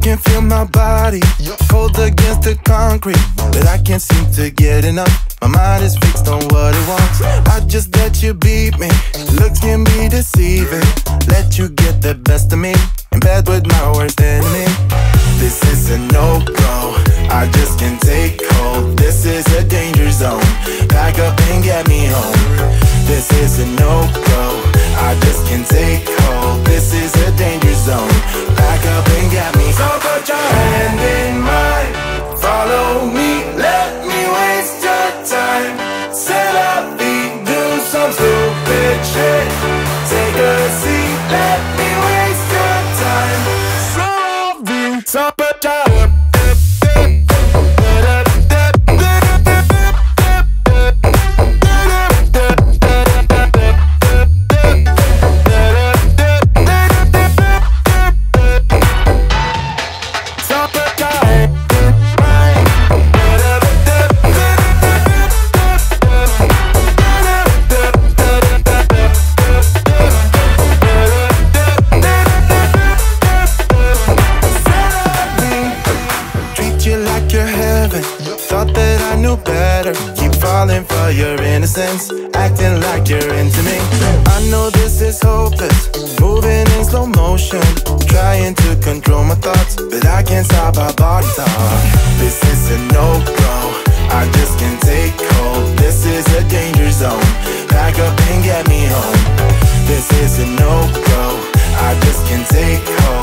can feel my body cold against the concrete, but I can't seem to get enough. My mind is fixed on what it wants. I just let you beat me. Looks can be deceiving. Let you get the best of me in bed with my worst enemy. This is a no-go. I just can't take hold. This is a danger zone. Back up and get me home. This is a no-go. I just can't take hold. This is a danger zone. Back up and get me. So put your hand in mine. Follow me. Let me waste your time. Set up feet. Do some stupid shit. Take a seat. Let me waste your time. So put your for your innocence, acting like you're into me. I know this is hopeless, moving in slow motion, trying to control my thoughts, but I can't stop our body talk. This is a no-go, I just can't take hold. This is a danger zone, back up and get me home. This is a no-go, I just can't take hold.